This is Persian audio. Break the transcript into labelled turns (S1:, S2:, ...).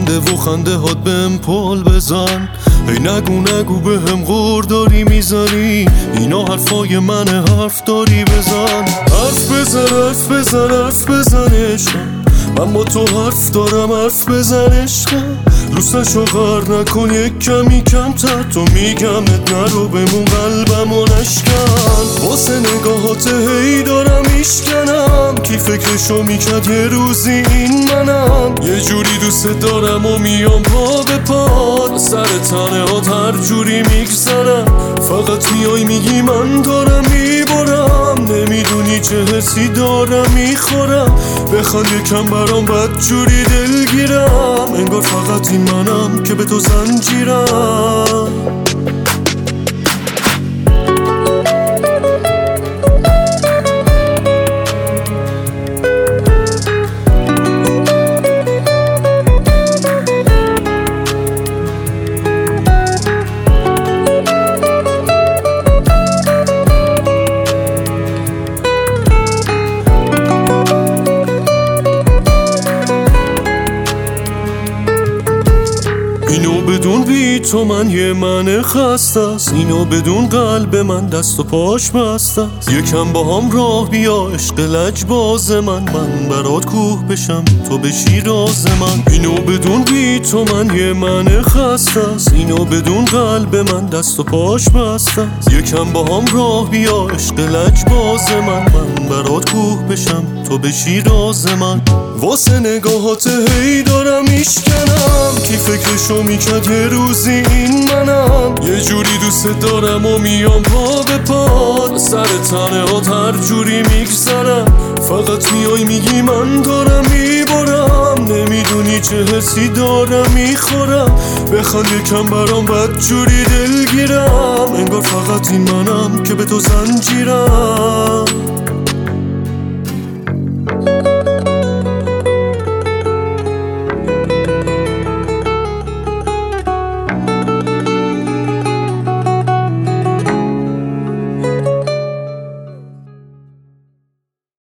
S1: خنده و خنده هات بهم پل بزن. هی نگو بهم غور داری میزنی، اینا حرفای منه، حرف داری بزن. حرف بزن عشقم، من با تو حرف دارم، حرف بزن عشقم. دوستشو غر نکن یک کمی کمتر، تو میگمت نرو بمون قلبمو نشکن. واسه نگاهات هی دارم میشکنم، کی فکرشو میکرد یه روزی این منم. یه جوری دوست دارم و میام پا به پا، سر تنه ها هر جوری میگذرم. فقط میای میگی من دارم میبرم، نمیدونی چه حسی دارم میخورم. بخوان یکم برام بد جوری دلگیرم، انگار فقط این منم که به تو زنجیرم. اینو بدون بی تو من یه من خسته است، اینو بدون قلب من دست و پاش بسته است. یکم با هم راه بیا عشق لجباز من برات کوه بشم تو بشی راز من. اینو بدون بی تو من یه من خسته است، اینو بدون قلب من دست و پاش بسته است. یکم با هم راه بیا عشق لجباز من برات کوه بشم تو بشی راز من. واسه نگاهات هی دارم میشکنم، کی فکرشو میکرد یه روزی این منم. یه جوری دوست دارم و میام پا به پا، سر تنه ها هر جوری میگذرم. فقط میای میگی من دارم میبرم، نمیدونی چه حسی دارم میخورم. بخوان یکم برام بد جوری دلگیرم، انگار فقط این منم که به تو زنجیرم.